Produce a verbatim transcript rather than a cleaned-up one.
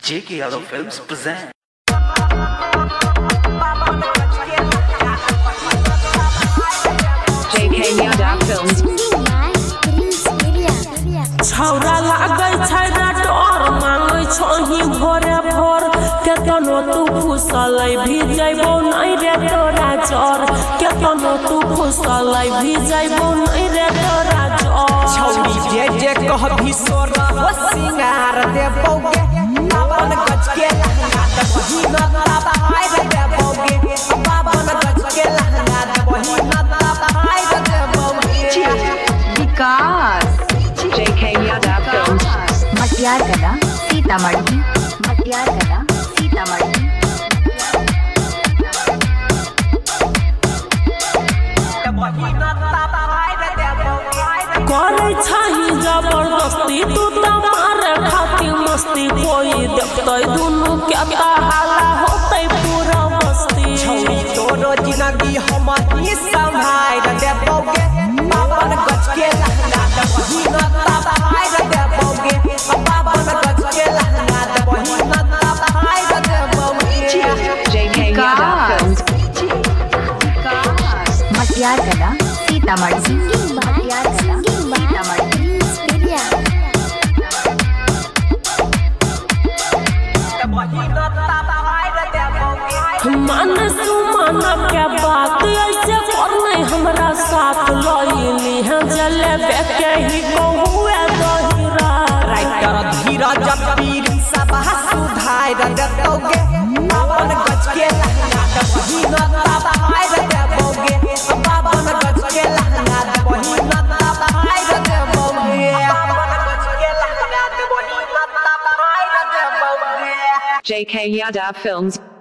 J K Yadav Films present. J K Yadav Films. छौरा लागै छै डर मांगै छही भोरे भोर केतनो तू फुसलै भिजैबो नै रे तोरा चोर केतनो तू फुसलै भिजैबो नै रे तोरा चोर छौरी जे जे कहबी सोर हो सिंगार देबोगे अपन गज के लहंगा दबही न दबाई रे देबोगे अपन गज के लहंगा दबही न दबाई रे देबोगे विकास J K Yadav Films. मटियार कला सीतामढ़ी मटियार कला सीतामढ़ी दबही न दबाई रे देबोगे करै छही जबरदस्ती तू त मारे खातिर मस्ती कोई देखतै दुनु के हाला होतै पूरा बस्ती छौरी तोरो जिंदगी हम ही संभाल देबोगे अपन गज के लहंगा दबही न दबाई रे देबोगे अपन गज के लहंगा दबही न दबाई रे देबोगे J K Yadav Films. मटियार कला सीतामढ़ी मटियार कला सीतामढ़ी मन सुमन के बात ऐसे पर नहीं हमरा साथ लइली है जलेबे के ही कहुए दहिरा राइटर धीरज पीर सब सुधार देतोगे अपन गज के लहंगा दबही न दबाई रे देबोगे अपन गज के लहंगा दबही न दबाई रे देबोगे अपन गज के लहंगा दबही न दबाई रे देबोगे J K Yadav Films.